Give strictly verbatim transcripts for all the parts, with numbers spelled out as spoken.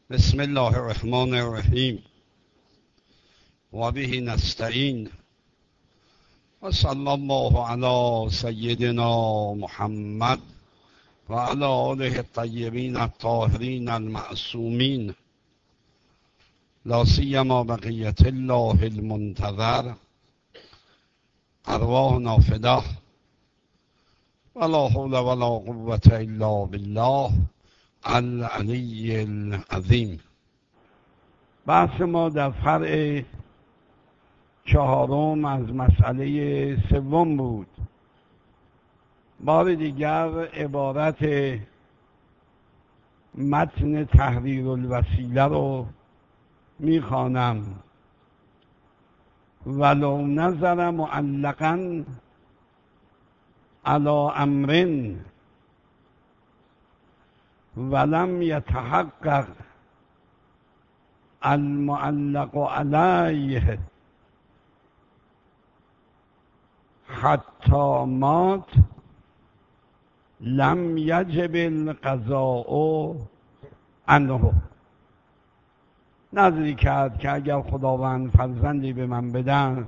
بسم الله الرحمن الرحیم و به نستعین و صلی الله علی سیدنا محمد و علی آله الطیبین الطاهرین المعصومین لا سیما بقیت الله المنتظر ارواحنا فداه ولا حول ولا قوة الا بالله العلی العظیم. بحث ما در فرع چهارم از مسئله سوم بود. بار دیگر عبارت متن تحریر الوسیله رو میخوانم. ولو نظر معلقا علی امر ولم يتحقق المعلق عليه حتى مات لم يجب القضاء عنه. نظری کرد که اگر خداوند فرزندی به من بدن،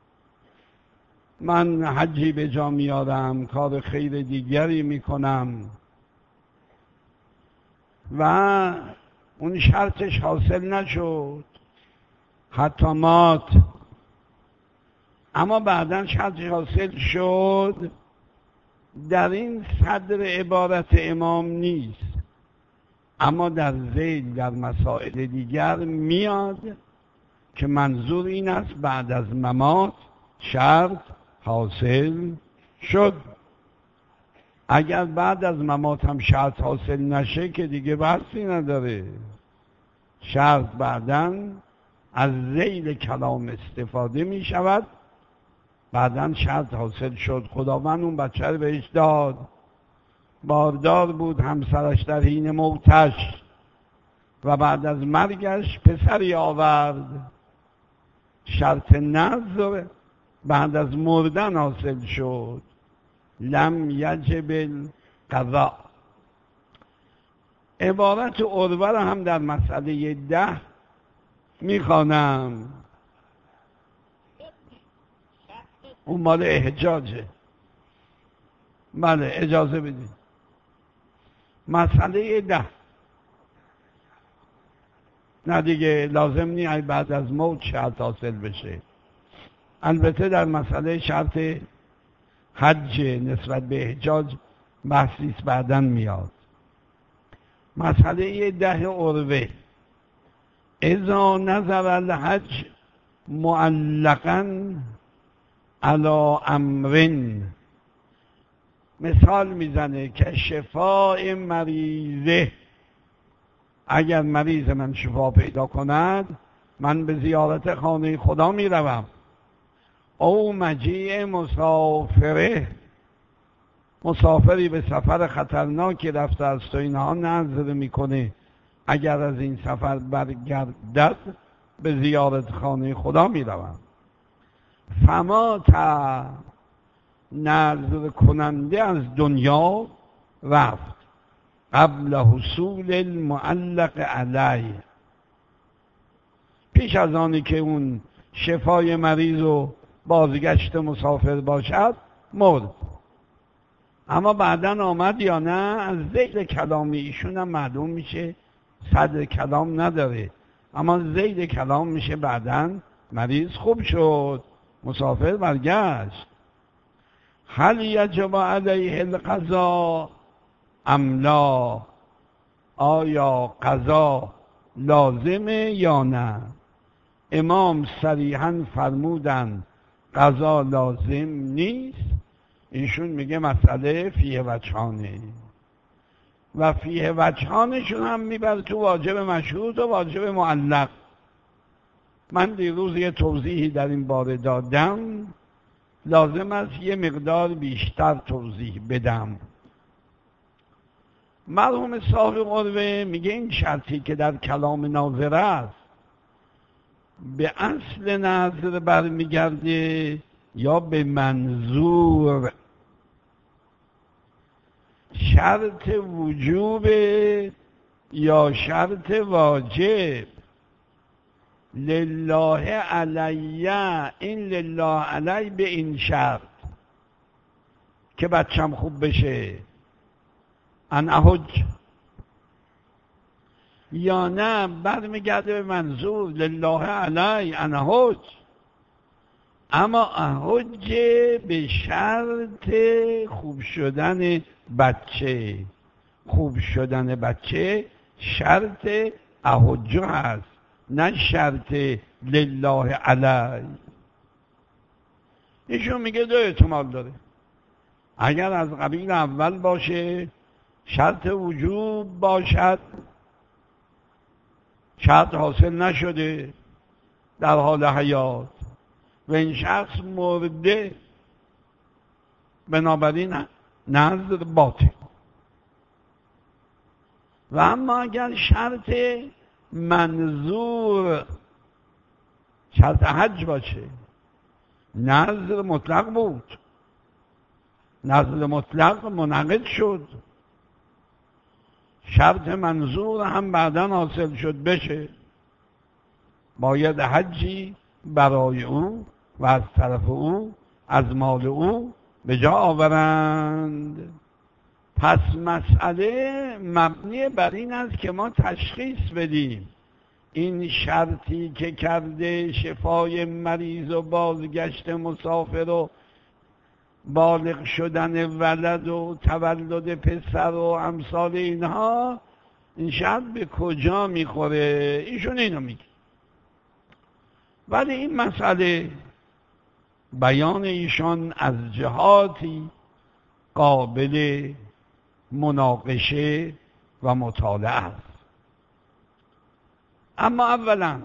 من حجی به جا میارم، کار خیر دیگری میکنم و اون شرطش حاصل نشد حتی مات، اما بعدا شرطش حاصل شد، در این صدر عبارت امام نیست، اما در ذیل در مسائل دیگر میاد که منظور این است بعد از ممات شرط حاصل شد. اگر بعد از ممات هم شرط حاصل نشه که دیگه بحثی نداره. شرط بعداً از ذیل کلام استفاده می شود. بعداً شرط حاصل شد، خداوند اون بچه رو بهش داد، باردار بود، همسرش در حین موتش و بعد از مرگش پسری آورد. شرط نظر بعد از مردن حاصل شد، لم یجب القضاء. عبارت عروه را هم در مسئله ده میخوانم، اون مال احجاجه. بله اجازه بدید. مسئله ده نه دیگه لازم نیست بعد از موت شرط حاصل بشه. البته در مسئله شرط حج نسبت به احجاج بحثیست بعداً میاد. مسئله ده عروه، اذا نظر الحج معلقا علی امر، مثال میزنه که شفای مریضه، اگر مریض من شفا پیدا کند من به زیارت خانه خدا میروم. او مجیع مسافره، مسافری به سفر خطرناکی رفته است و اینها نظر میکنه اگر از این سفر برگردد به زیارت خانه خدا میروم. فما تا نظر کننده از دنیا رفت قبل حصول المعلق علیه، پیش از آنی که اون شفای مریض و بازگشت مسافر باشد مرد. اما بعداً آمد یا نه، از ذیل کلام ایشون هم معلوم میشه صدر کلام نداره، اما ذیل کلام میشه بعداً مریض خوب شد، مسافر برگشت. هل یجب علیه القضاء ام لا، آیا قضا لازمه یا نه؟ امام صریحاً فرمودن قضا لازم نیست. ایشون میگه مسئله فیه وجهانه و فیه وجهانشون هم میبره تو واجب مشروط و واجب معلق. من دیروز یه توضیحی در این باره دادم، لازم است یه مقدار بیشتر توضیح بدم. مرحوم صاحب عروه میگه این شرطی که در کلام ناظر است به اصل نظر برمیگرده یا به منظور. شرط وجوب یا شرط واجب. لله علیه، این لله علی به این شرط که بچم خوب بشه ان احج، یا نه برمیگرده به منظور لله علی ان احج، اما احج به شرط خوب شدن بچه. خوب شدن بچه شرط احج هست، نه شرط لله علی. ایشون میگه دو احتمال داره. اگر از قبیل اول باشه شرط وجوب باشد، شرط حاصل نشده در حال حیات و این شخص مرده، بنابراین نظر باطل. و اما اگر شرط منظور شرط حج باشه، نظر مطلق بود، نظر مطلق منعقد شد، شرط منظور هم بعداً حاصل شد بشه، باید حجی برای او و از طرف او از مال او به جا آورند. پس مسئله مبنی بر این است که ما تشخیص بدیم این شرطی که کرده، شفای مریض و بازگشت مسافر و بالغ شدن ولد و تولد پسر و امثال اینها، این شرط به کجا میخوره؟ ایشون اینو میگه. ولی این مسئله بیان ایشان از جهاتی قابل مناقشه و مطالعه است. اما اولا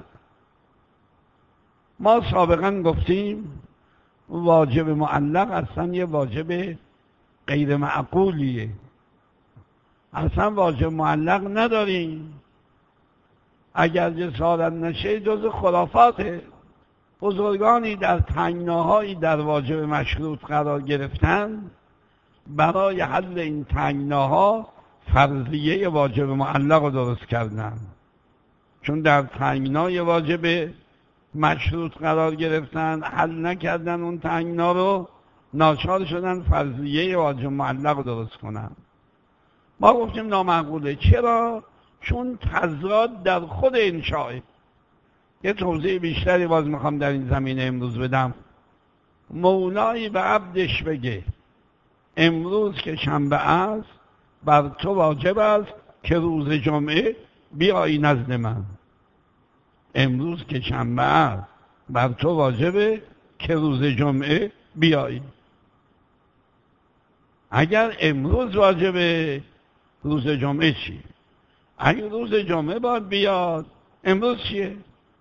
ما سابقا گفتیم واجب معلق اصلا یه واجب غیر معقولیه، اصلا واجب معلق نداریم. اگر جسارت نشه جز خرافاته. بزرگانی در تنگناهایی در واجب مشروط قرار گرفتن، برای حل این تنگناها فرضیه واجب معلق رو درست کردن، چون در تنگنای واجب مشروط قرار گرفتن، حل نکردن اون تنگنا رو، ناچار شدن فرضیه واجب معلق رو درست کنن. ما گفتیم نامعقوله. چرا؟ چون تضاد در خود انشاءه. یه توضیح بیشتری باز میخوام در این زمینه امروز بدم. مولایی به عبدش بگه امروز که شنبه است بر تو واجب است که روز جمعه بیایی نزد من. امروز که شنبه است بر تو واجبه که روز جمعه بیایی. اگر امروز واجبه، روز جمعه چی؟ اگر روز جمعه باید بیاد، امروز چیه؟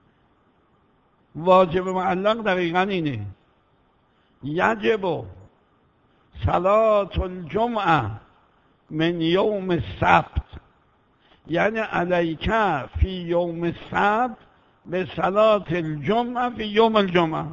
واجب معلق دقیقا اینه: یجب صلاة الجمعه من یوم السبت، یعنی علیک فی یوم السبت به صلاة الجمعه فی یوم الجمعه.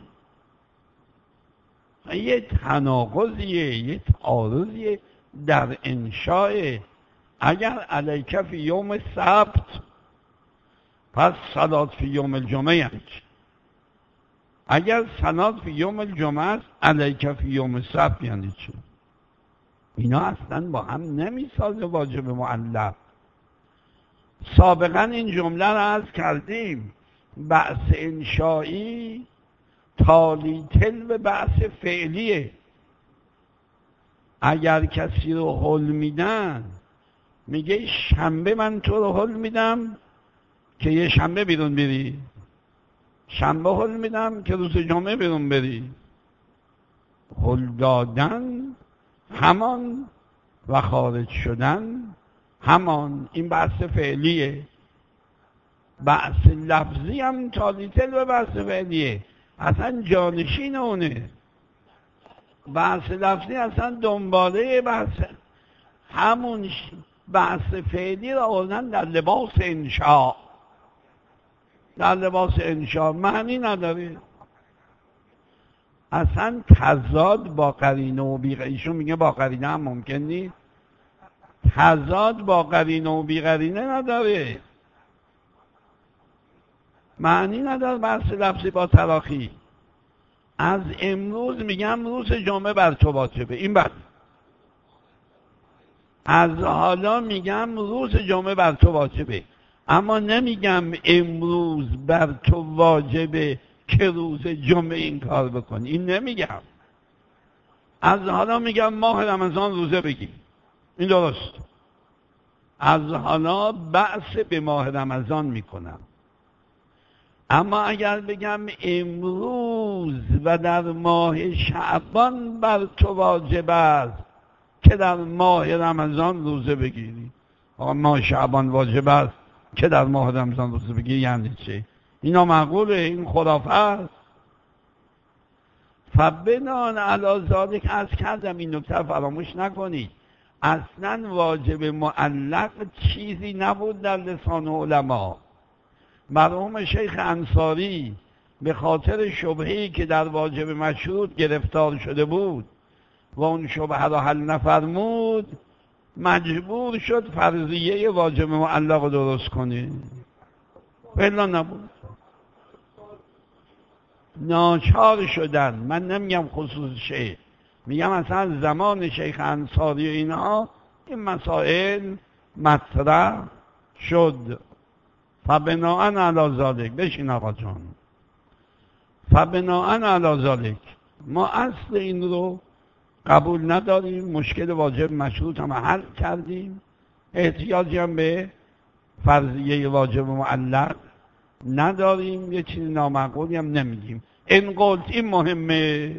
یه تناقضیه، یه تعارضیه در انشاء. اگر علیک فی یوم السبت، پس صلاة فی یوم الجمعه یعنی چی؟ اگر صلاة فی یوم الجمعه است، علیک فی یوم السبت یعنی چی؟ اینا اصلا با هم نمیسازه واجب معلق. سابقا این جمله را عرض کردیم، بحث انشایی تالی تل به بحث فعلیه. اگر کسی رو حل میدن، میگه شنبه من تو رو حل میدم که یه شنبه بیرون بری، شنبه حل میدم که روز جمعه بیرون بری. حل دادن همان و خارج شدن همان. این بحث فعلیه. بحث لفظی هم تالیتل به بحث فعلیه، اصلا جانشین اونه. بحث لفظی اصلا دنباله بحث همون بحث فعلی را آوردن در لباس انشاء. در لباس انشاء معنی نداره، اصلا تضاد با قرینه و بی، ایشون میگه با قرینه هم ممکن نیست. تضاد با قرینه و بی قرینه نداره، معنی نداره بحث لفظی با تراخی. از امروز میگم روز جمعه بر تو واجبه، این بعد از حالا میگم روز جمعه بر تو واجبه، اما نمیگم امروز بر تو واجبه که روز جمعه این کار بکنی، این نمیگم. از حالا میگم ماه رمضان روزه بگی، این درست. از حالا بحث به ماه رمضان میکنم. اما اگر بگم امروز و در ماه شعبان بر تو واجب است که در ماه رمضان روزه بگیری، آقا ماه شعبان واجب است که در ماه رمضان روزه بگیری یعنی چه؟ اینا معقوله؟ این خرافه است. فبنان علی ذالک، از کردم این نکته فراموش نکنید، اصلا واجب معلق چیزی نبود در لسان علما. مرحوم شیخ انصاری به خاطر شبهه‌ای که در واجب مشروط گرفتار شده بود و اون شبهه را حل نفرمود، مجبور شد فرضیه واجب معلق رو درست کنه، بلا نبود، ناچار شدن. من نمیگم خصوص شیخ، میگم اصلا زمان شیخ انصاری و اینها این مسائل مطرح شد. فبناءً علی ذالک، بشین آقا جان، فبناءً علی ذالک، ما اصل این رو قبول نداریم، مشکل واجب مشروط هم حل کردیم، احتیاجی هم به فرضیه واجب معلق نداریم، یه چیز نامعقولی هم نمیگیم. این قلت این مهمه،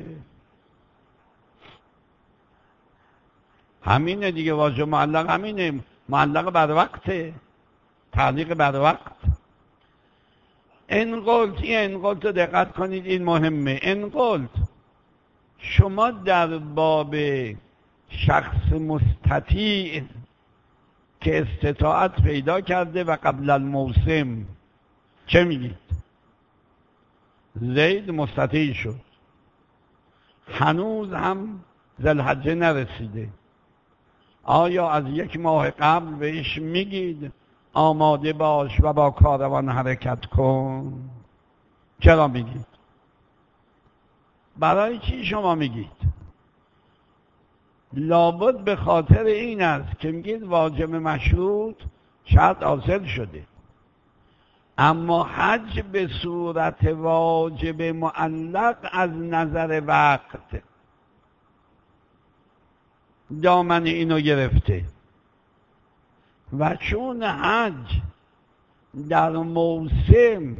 همینه دیگه، واجب معلق همینه، معلق بر وقته، تعلیق بر وقت. این قلت، این قلت دقت کنید، این مهمه. این قلت شما در باب شخص مستطیع که استطاعت پیدا کرده و قبل الموسم چه میگید؟ زید مستطیع شد، هنوز هم ذوالحجه نرسیده، آیا از یک ماه قبل بهش میگید آماده باش و با کاروان حرکت کن؟ چرا میگید؟ برای چی شما میگید؟ لابد به خاطر این است که میگید واجب مشروط شرط حاصل شده، اما حج به صورت واجب معلق از نظر وقت دامن اینو گرفته و چون حج در موسم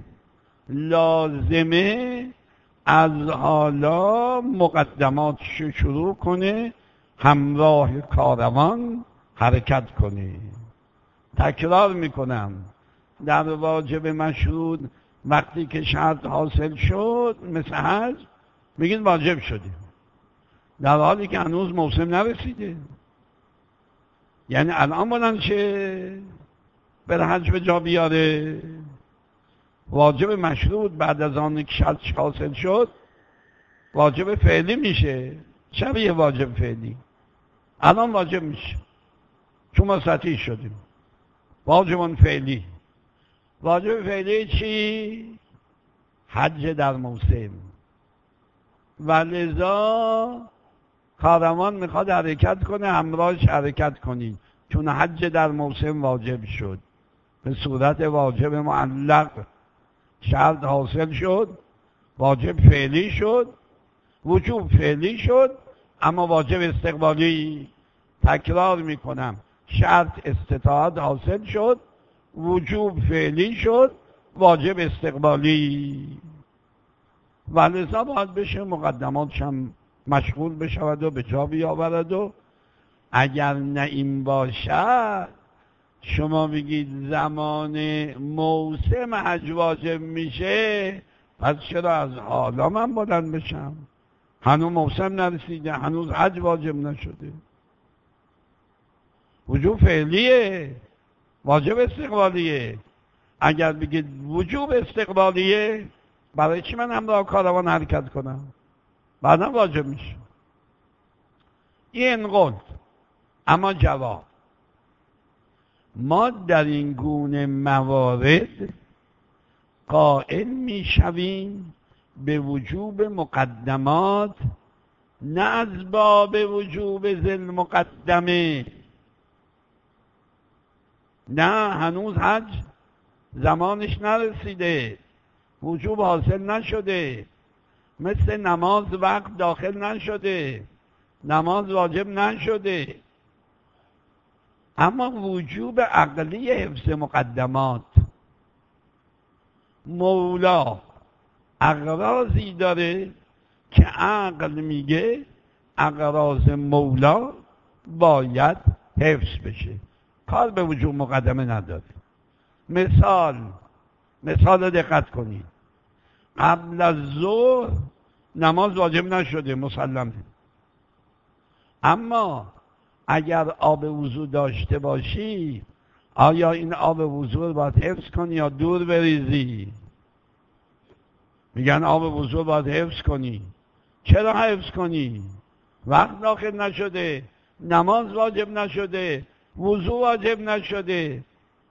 لازمه، از حالا مقدماتش شروع کنه، همراه کاروان حرکت کنه. تکرار میکنم، در واجب مشروط وقتی که شرط حاصل شد مثل حج میگید واجب شده، در حالی که هنوز موسم نرسیده. یعنی الان بلند شه بره حج به جا بیاره. واجب مشروط بعد از آن که شرط حاصل شد واجب فعلی میشه، شبیه واجب فعلی الان واجب میشه چون ما سطحی شدیم. واجب فعلی، واجب فعلی چی؟ حج در موسم. و لذا کاروان میخواد حرکت کنه، همراهش حرکت کنید، چون حج در موسم واجب شد، به صورت واجب معلق شرط حاصل شد، واجب فعلی شد، وجوب فعلی شد، اما واجب استقبالی، تکرار میکنم، شرط استطاعت حاصل شد، وجوب فعلی شد، واجب استقبالی. و لذا باید بشه مقدماتش هم مشغول بشود و به جا بیاورد. و اگر نه این باشد شما بگید زمان موسم حج واجب میشه، پس چرا از حالا من بلند بشم؟ هنوز موسم نرسیده، هنوز حج واجب نشده. وجوب فعلیه، واجب استقبالیه. اگر بگید وجوب استقبالیه، برای چی من همراه کاروان حرکت کنم؟ بعدا واجب میشه. این قلت. اما جواب، ما در این گونه موارد قائل میشویم به وجوب مقدمات، نه از باب وجوب ذل مقدمه. نه، هنوز حج زمانش نرسیده، وجوب حاصل نشده، مثل نماز وقت داخل نشده، نماز واجب نشده، اما وجوب عقلی حفظ مقدمات. مولا اغراضی داره که عقل میگه اغراض مولا باید حفظ بشه، کار به وجوب مقدمه نداره. مثال مثال دقت کنید، قبل از ظهر نماز واجب نشده مسلمه، اما اگر آب وضو داشته باشی آیا این آب وضو رو باید حفظ کنی یا دور بریزی؟ میگن آب وضو رو باید حفظ کنی. چرا حفظ کنی؟ وقت داخل نشده، نماز واجب نشده، وضو واجب نشده،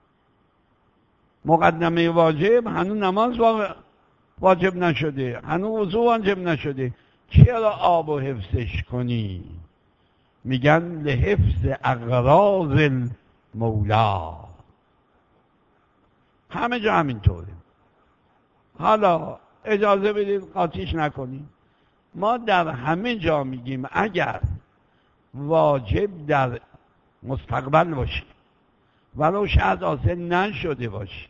مقدمه واجب هنوز نماز واجب نشده، هنوز وضو واجب نشده، چرا آب و حفظش کنی؟ میگن لحفظ اغراض المولا. همه جا همینطوره. حالا اجازه بدید قاطیش نکنیم، ما در همه جا میگیم اگر واجب در مستقبل باشه ولو شاید حاصل نشده باشه،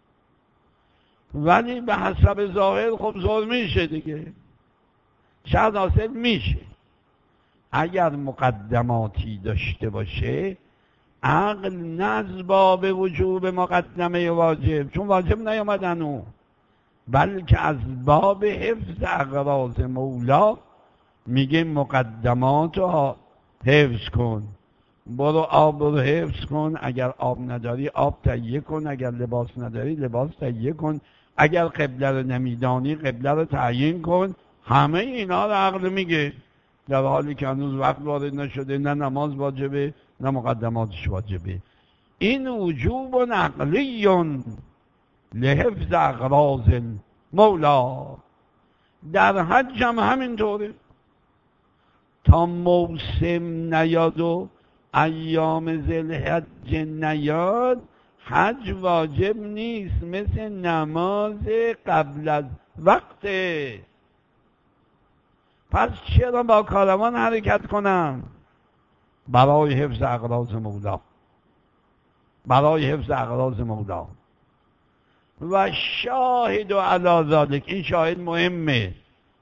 ولی به حسب ظاهر خب ظاهر میشه دیگه، شاید حاصل میشه. اگر مقدماتی داشته باشه عقل نزبا به وجوب مقدمه واجب، چون واجب نیامدن او، بلکه از باب حفظ اغراض مولا میگه مقدمات رو حفظ کن. برو آب رو حفظ کن، اگر آب نداری آب تهیه کن، اگر لباس نداری لباس تهیه کن، اگر قبله رو نمیدانی قبله رو تعیین کن. همه اینا رو عقل میگه، در حالی که هنوز وقت وارد نشده، نه نماز واجبه نه مقدماتش واجبه. این وجوب عقلی لحفظ اغراض مولا. در حج هم همینطوره، تا موسم نیاد و ایام ذوالحج نیاد حج واجب نیست، مثل نماز قبل از وقت. پس چرا با کاروان حرکت کنم؟ برای حفظ اغراض مولا، برای حفظ اغراض مولا. و شاهد و علی ذالک، این شاهد مهمه،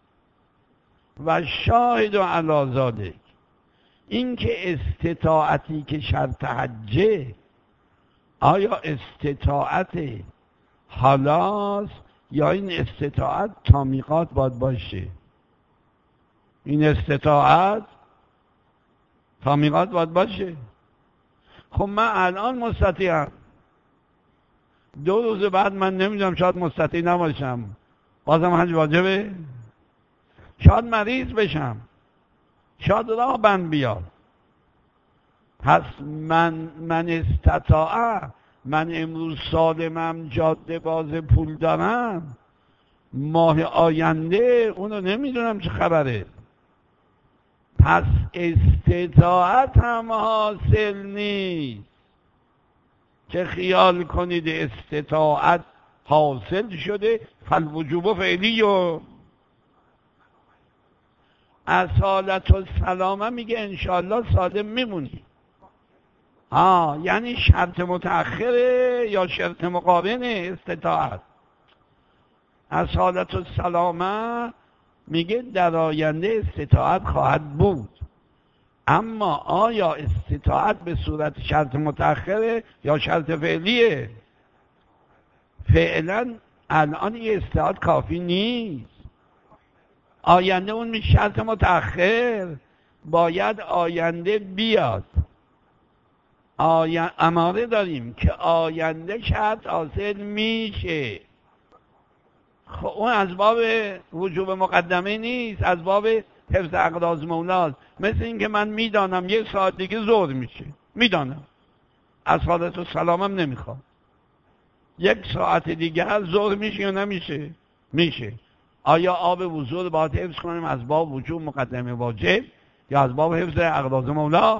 و شاهد و علی ذالک، این که استطاعتی که شرط حجه، آیا استطاعت حالاست یا این استطاعت تا میقات باید باشه؟ این استطاعت تا میقات باید باشه. خب من الان مستطیعم، دو روز بعد من نمیدونم شاید مستطیع نباشم، بازم حج واجبه؟ شاید مریض بشم، شاید راه بند بیاد. پس من من استطاعه، من امروز سالمم، جاده باز، پول دارم، ماه آینده اونو نمیدونم چه خبره. پس استطاعت هم حاصل نیست که خیال کنید استطاعت حاصل شده فالوجوب فعلی. و اصالت و سلامه میگه انشالله سالم میمونی. آه یعنی شرط متأخره یا شرط مقابل استطاعت. اصالت و سلامه میگه در آینده استطاعت خواهد بود، اما آیا استطاعت به صورت شرط متأخره یا شرط فعلیه؟ فعلا الان یه استطاعت کافی نیست، آینده اون میشه شرط متأخر، باید آینده بیاد. آین... اماره داریم که آینده شرط حاصل میشه. خب اون از باب وجوب مقدمه نیست، از باب حفظ اغراض مولاست. مثل این که من میدانم یک ساعت دیگه ظهر میشه، میدانم، از حالت و سلام هم نمیخواد. یک ساعت دیگه ظهر میشه یا نمیشه؟ میشه. آیا آب وضو رو باید حفظ کنیم از باب وجوب مقدمه واجب یا از باب حفظ اقراض مولا؟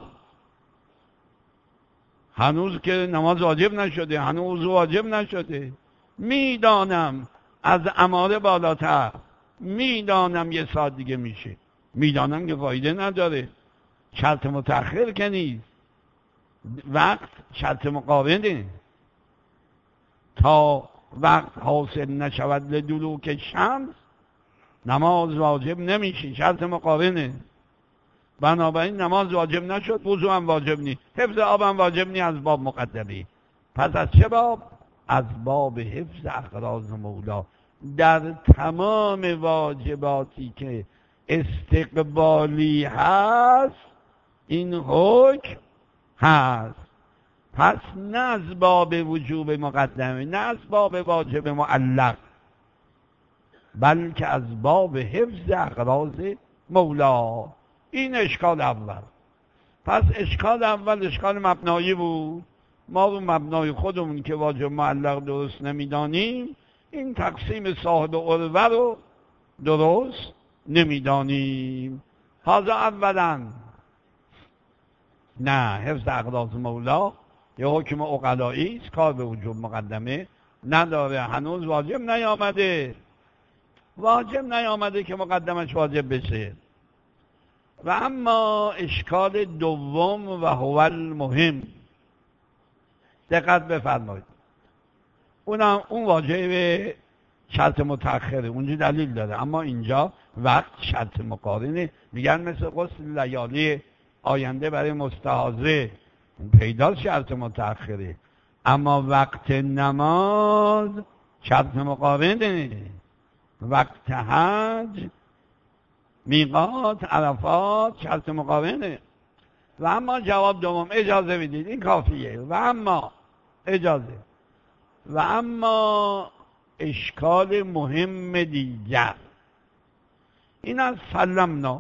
هنوز که نماز واجب نشده، هنوز وضو واجب نشده. میدانم از اماره بالاتر، میدانم یه ساعت دیگه میشه، میدانم که فایده نداره. شرط متأخر که نیست، وقت شرط مقابله. تا وقت حاصل نشود لدلوک شمس نماز واجب نمیشه، شرط مقابله. بنابراین نماز واجب نشد، وضو هم واجب نیست، حفظ آب هم واجب نیست از باب مقدمی. پس از چه باب؟ از باب حفظ اقراض مولا. در تمام واجباتی که استقبالی هست این حکم هست. پس نه از باب وجوب مقدمه، نه از باب واجب معلق، بلکه از باب حفظ اقراض مولا. این اشکال اول. پس اشکال اول اشکال مبنایی بود. ما رو مبنای خودمون که واجب معلق درست نمیدانیم، این تقسیم صاحب عروه رو درست نمیدانیم. حاضر اولا نه، حفظ اقراض مولا یه حکم عقلایی است، کار به وجوب مقدمه نداره. هنوز واجب نیامده، واجب نیامده که مقدمش واجب بشه. و اما اشکال دوم و هو المهم، دقت بفرمایید، اونم اون واجب شرط متأخره، اونجا دلیل داره، اما اینجا وقت شرط مقارنه. میگن مثل غسل لیالی آینده برای مستحاضه پیدا شرط متأخره، اما وقت نماز شرط مقارنه. وقت حج، میقات، عرفات شرط مقارنه. و اما جواب دوم، اجازه بدید این کافیه. و اما اجازه و اما اشکال مهم دیگر این از سلمنا.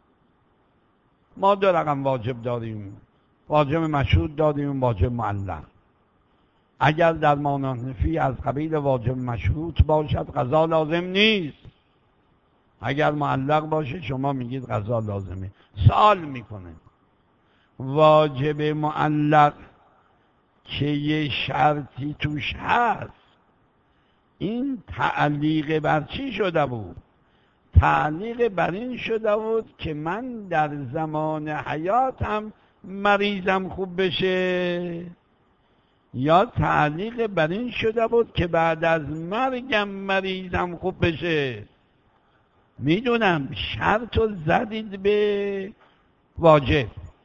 ما دو رقم واجب داریم، واجب مشروط داریم، واجب معلق. اگر در مانحنفی از قبیل واجب مشروط باشد قضا لازم نیست، اگر معلق باشه شما میگید قضا لازمه. سوال میکنه واجب معلق که یه شرطی توش هست، این تعلیق بر چی شده بود؟ تعلیق بر این شده بود که من در زمان حیاتم مریضم خوب بشه، یا تعلیق بر این شده بود که بعد از مرگم مریضم خوب بشه. میدونم شرط رو زدید به واجب،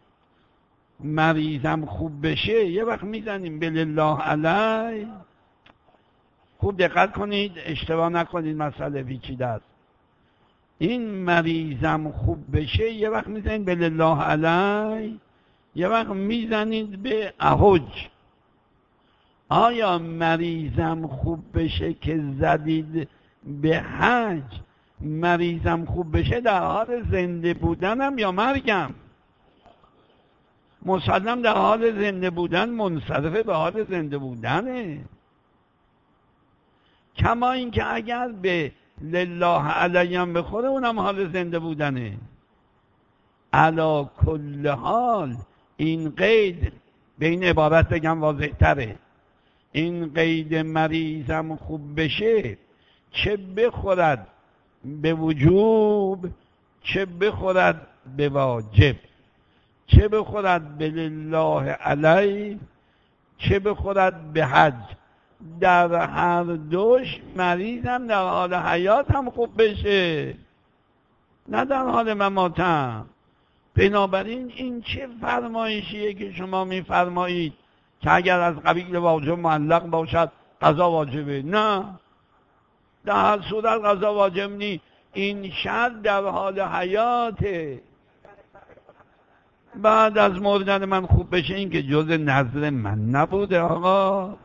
مریضم خوب بشه یه وقت میزنیم بلله علی. خوب دقت کنید، اشتباه نکنید، مسئله پیچیده است. این مریضم خوب بشه یه وقت میزنید بلله علی، یه وقت میزنید به احج. آیا مریضم خوب بشه که زدید به حج، مریضم خوب بشه در حال زنده بودنم یا مرگم؟ مسلم در حال زنده بودن منصرفه به حال زنده بودنه. کما اینکه اگر به لله علیم بخوره اونم حال زنده بودنه. علا کل حال این قید به این عبارت بگم واضح تره، این قید مریضم خوب بشه چه بخورد به وجوب، چه بخورد به واجب، چه بخورد به لله علی، چه بخورد به حج، در هر دوش مریضم در حال حیاتم خوب بشه، نه در حال مماتم. بنابراین این چه فرمایشیه که شما میفرمایید که اگر از قبیل واجب معلق باشد قضا واجبه؟ نه، در هر صورت قضا واجب نی. این شرط در حال حیاته، بعد از مردن من خوب بشه این که جز نظر من نبوده آقا،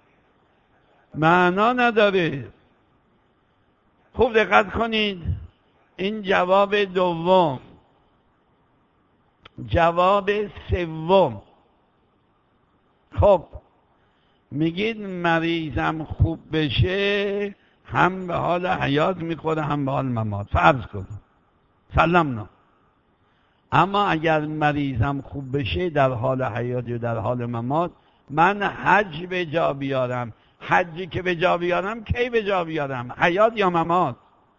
معنا نداره. خوب دقت کنید، این جواب دوم. جواب سوم، خب میگید مریضم خوب بشه هم به حال حیات میخوره هم به حال ممات. فرض کن سلمنا. اما اگر مریضم خوب بشه در حال حیات یا در حال ممات، من حج به جا بیارم. حجی که به جا بیارم کی به جا بیارم؟ حیات یا ممات؟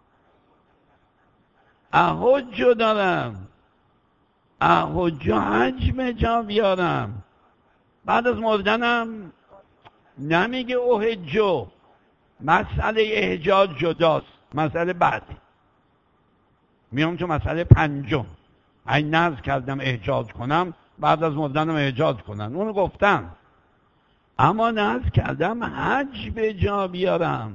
احجو دارم، احجو حج به جا بیارم. بعد از مردنم نمیگه احجو. مسئله احجاج جداست، مسئله بعدی. میام تو مسئله پنجم، این نذر کردم احجاج کنم، بعد از مردنم احجاج کنن، اونو گفتم. اما نذر کردم حج به جا بیارم.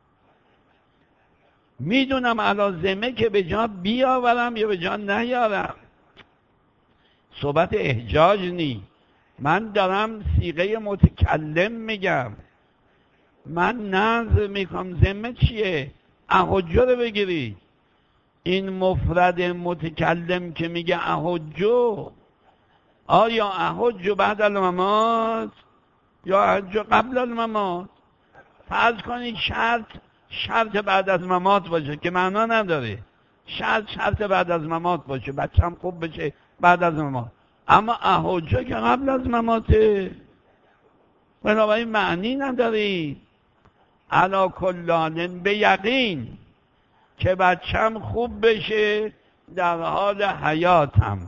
میدونم علازمه که به جا بیاورم یا به جا نیارم. صحبت احجاج نی، من دارم صیغه متکلم میگم. من نذر میکنم. ذمه چیه؟ احجو رو بگیری. این مفرد متکلم که میگه احجو، آیا احجو بعد الممات یا احجو قبل الممات؟ فرض کنید شرط شرط بعد از ممات باشه که معنا نداره. شرط شرط بعد از ممات باشه، بچم خوب بشه بعد از ممات. اما احجو که قبل از مماته، بنابراین معنی نداری. علا کلانن به یقین که بچم خوب بشه در حال حیاتم،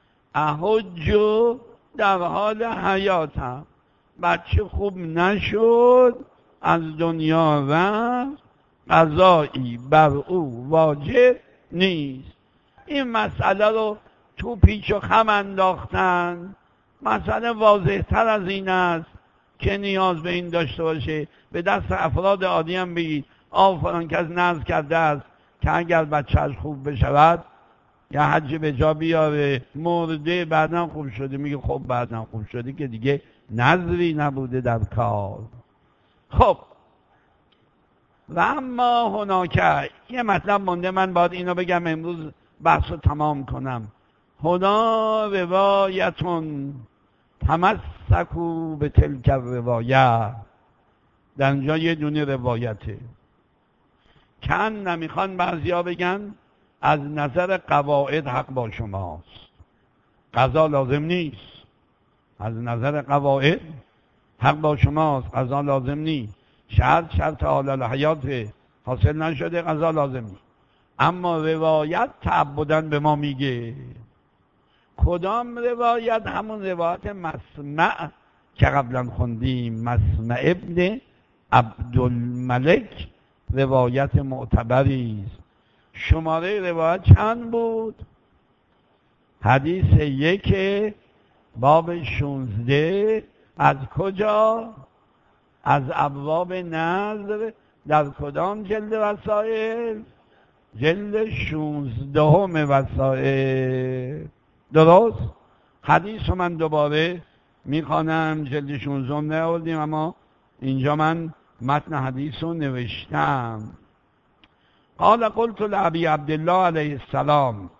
احجو در حال حیاتم. بچه خوب نشد، از دنیا رفت، قضایی بر او واجب نیست. این مسئله رو تو پیچ و خم انداختن. مسئله واضح تر از این است که نیاز به این داشته باشه به دست افراد عادی هم بگید آه فلان کس نذر کرده است که اگر بچه‌اش خوب بشود یا حج به جا بیاره، مرده بعداً خوب شده. میگه خب بعداً خوب شده که دیگه نذری نبوده در کار. خب و اما هناکه، یه مطلب مونده من باید اینو بگم امروز بحث رو تمام کنم. هنا روایتون تمسکو به تلک روایت. در اینجا یه دونه روایته کن نمیخوان بعضیا بگن از نظر قواعد حق با شماست، قضا لازم نیست. از نظر قواعد حق با شماست، قضا لازم نیست. شرط شرط حال حیات حاصل نشده، قضا لازم نیست. اما روایت تعبدن به ما میگه. کدام روایت؟ همون روایت مسمع که قبلا خوندیم، مسمع ابن عبدالملک، روایت معتبری است. شماره روایت چند بود؟ حدیث یک باب شونزده. از کجا؟ از ابواب نذر. در کدام جلد وسائل؟ جلد شونزدهم وسائل. درست؟ حدیث رو من دوباره میخوانم. جلد شونزدهم نیاوردیم اما اینجا من متن حدیث رو نوشتم. قال قلت لابی عبدالله علیه السلام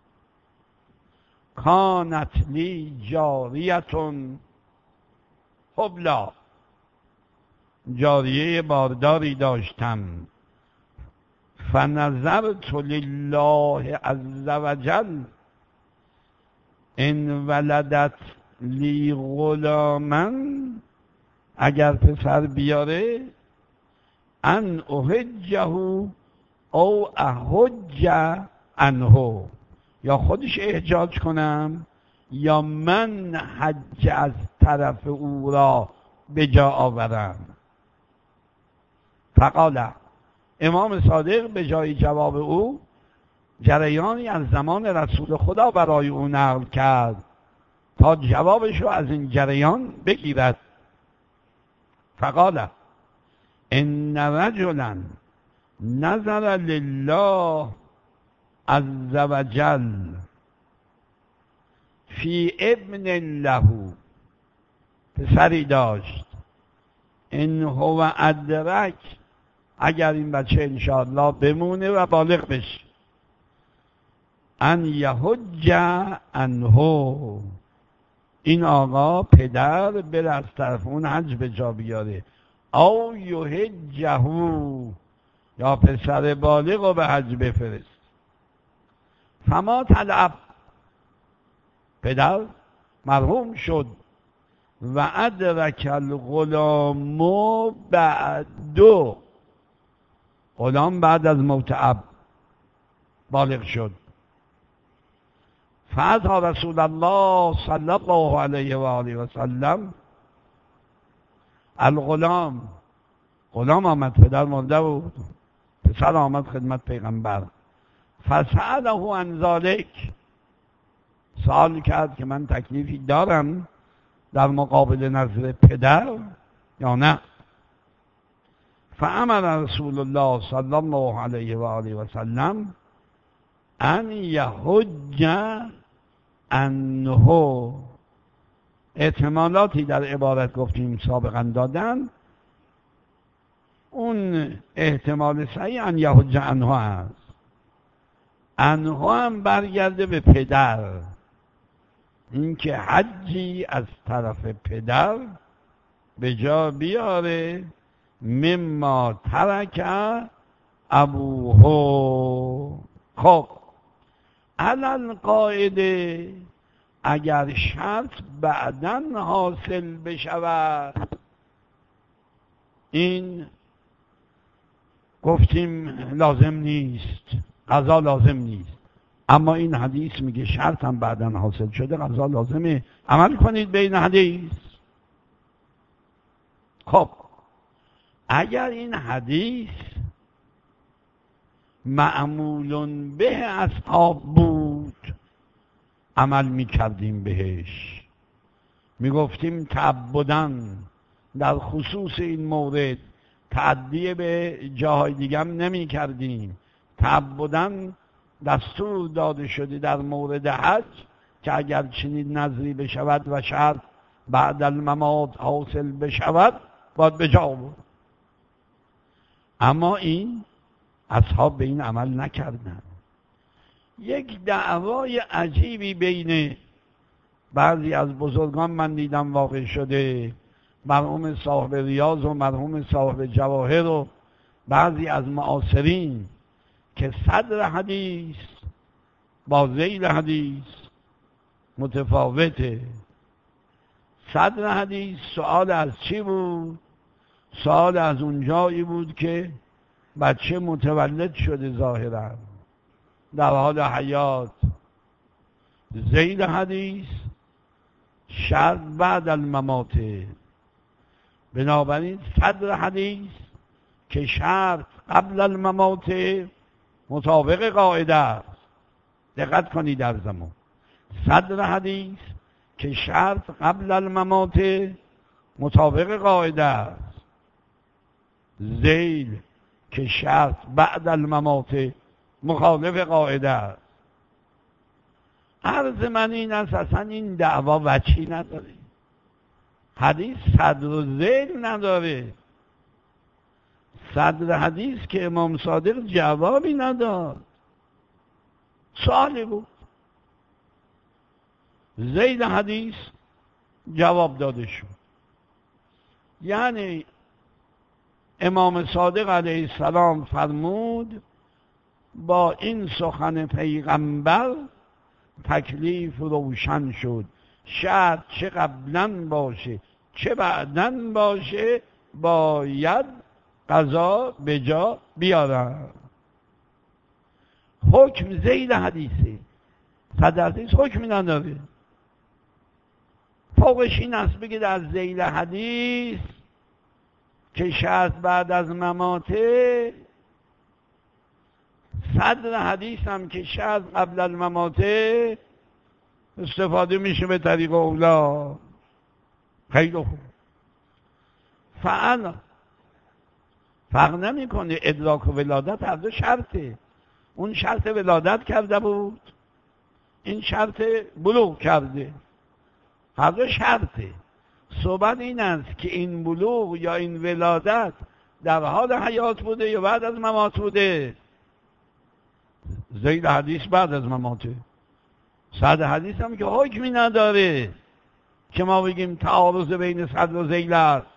کانت لی جاریتون حبلا. جاریه بارداری داشتم. فنظرت لله عز وجل ان ولدت لی غلامن، اگر پسر بیاره، ان احجه او احج عنه، یا خودش احجاج کنم یا من حج از طرف او را به جا آورم. فقال، امام صادق به جای جواب او جریانی از زمان رسول خدا برای او نقل کرد تا جوابش رو از این جریان بگیرد. فقال ان رجلا نظر لله عز وجل فی ابن له، پسری داشت، ان هو ادرک، اگر این بچه انشاءالله بمونه و بالغ بشه، ان یحج عنه، این آقا پدر بره از طرف اون حج به جا بیاره، او یحجهو، یا پسر بالغ رو به حج بفرست. فما تلعب، پدر مرحوم شد، و ادرک الغلام بعدو، غلام بعد از موت اب بالغ شد. فاتی رسول الله صلی الله علیه و آله و سلم الغلام، غلام آمد، پدر مرده بود، پسر آمد خدمت پیغمبر. فسأله عن ذلک، سوال کرد که من تکلیفی دارم در مقابل نظر پدر یا نه؟ فامر رسول الله صلی الله علیه و آله و سلم ان یحج عنه. احتمالاتی در عبارت گفتیم سابقا دادن، اون احتمال صحیح ان یحج عنه است. عنه هم برگرده به پدر، اینکه حجی از طرف پدر به جا بیاره مما ترک ابوه. خب علل قاعده اگر شرط بعداً حاصل بشود، این گفتیم لازم نیست، قضا لازم نیست. اما این حدیث میگه شرط هم بعداً حاصل شده، قضا لازمه، عمل کنید به این حدیث. خب اگر این حدیث معمول به اصحاب بود، عمل میکردیم بهش، میگفتیم تعبداً در خصوص این مورد تعدیه به جاهای دیگه هم نمی کردیم. تعبداً دستور داده شده در مورد حج که اگر چنین نظری بشود و شرط بعد الممات حاصل بشود باید به جا بود. اما این اصحاب به این عمل نکردن. یک دعوای عجیبی بین بعضی از بزرگان من دیدم واقع شده، مرحوم صاحب ریاض و مرحوم صاحب جواهر و بعضی از معاصرین، که صدر حدیث با ذیل حدیث متفاوته. صدر حدیث سوال از چی بود؟ سوال از اونجایی بود که بچه متولد شده ظاهرا در حال حیات. ذیل حدیث شرط بعد الممات. بنابراین صدر حدیث که شرط قبل الممات مطابق قاعده است. دقت کنید در زمان صدر حدیث که شرط قبل الممات مطابق قاعده است. ذیل که شرط بعد الممات مخالف قاعده است. عرض من این است اصلا این دعوا وجهی نداره. حدیث صدر و ذیل نداره. صدر حدیث که امام صادق جوابی نداد، سوالی بود. ذیل حدیث جواب داده شد. یعنی امام صادق علیه السلام فرمود با این سخن پیغمبر تکلیف روشن شد، شرط چه قبلا باشه چه بعداً باشه باید قضا به جا بیارن. حکم ذیل حدیثه، صدر حدیث حکمی نداره. فوقش این است بگید از ذیل حدیث که شرط بعد از مماته، صدر حدیث هم که شرط قبل المماته استفاده میشه به طریق اولا. خیلی خوب. فعلا فرق نمیکنه، ادراک و ولادت هر دو شرطه. اون شرط ولادت کرده بود، این شرط بلوغ کرده، هر دو شرطه. صحبت این است که این بلوغ یا این ولادت در حال حیات بوده یا بعد از ممات بوده. ذیل حدیث بعد از مماته. صدر حدیث هم که حکمی نداره. که ما بگیم تعارض بین صدر و ذیل است.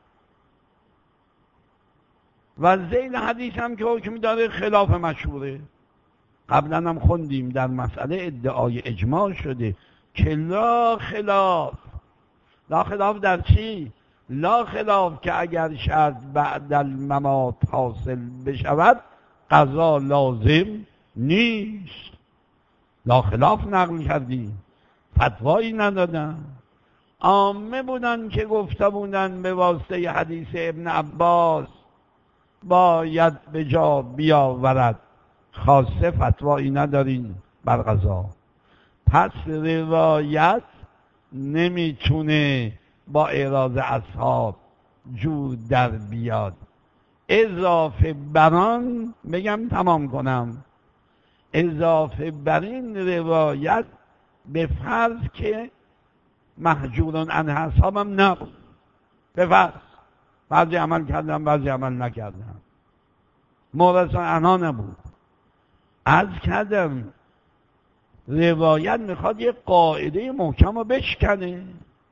و ذیل حدیث هم که حکم داره خلاف مشهوره. قبلا هم خوندیم در مسئله ادعای اجماع شده که لا خلاف. لا خلاف در چی؟ لا خلاف که اگر شرط بعد الممات حاصل بشود قضا لازم نیست. لا خلاف نقل کردیم، فتوایی ندادن. عامه بودن که گفته بودن به واسطه حدیث ابن عباس باید به جا بیاورد، خاصه فتوایی ندارین بر قضا. پس روایت نمیتونه با اعراض اصحاب جور در بیاد. اضافه بران بگم تمام کنم، اضافه بر این روایت به فرض که محجوران عن اصحابم نبود، به فرض بعضی عمل کردن بعضی عمل نکردن، مورثان عنها نبود. از کردم روایت میخواد یه قاعده محکم رو بشکنه.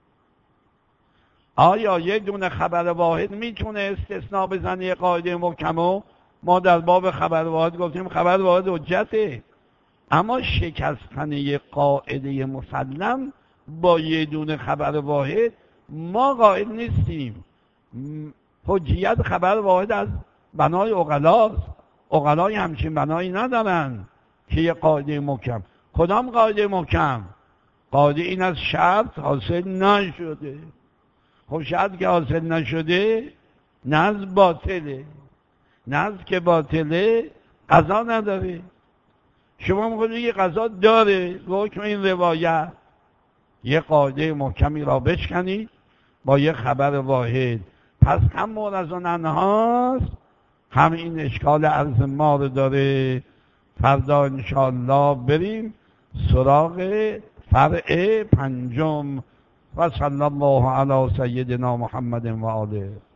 آیا یک دونه خبر واحد میتونه استثناء بزنه یه قاعده محکم رو؟ ما در باب خبر واحد گفتیم خبر واحد حجته، اما شکستن یه قاعده مسلم با یه دونه خبر واحد ما قائل نیستیم. حجیت خبر واحد از بنای عقلاست. عقلای همچین بنایی ندارن که یه قاعده محکم. کدام قاعده محکم؟ قاعده این از شرط حاصل نشده. خب شرط که حاصل نشده نزد باطله، نزد که باطله قضا نداره. شما میخواید یه قضا داره، حکم این روایت یه قاعده محکمی را بشکنید با یه خبر واحد. پس هم مورثان عنهاست، هم این اشکال عرض ما رو داره. فردا انشاءالله بریم سراغ فرع پنجم. و صلی الله علی سیدنا محمد و آله.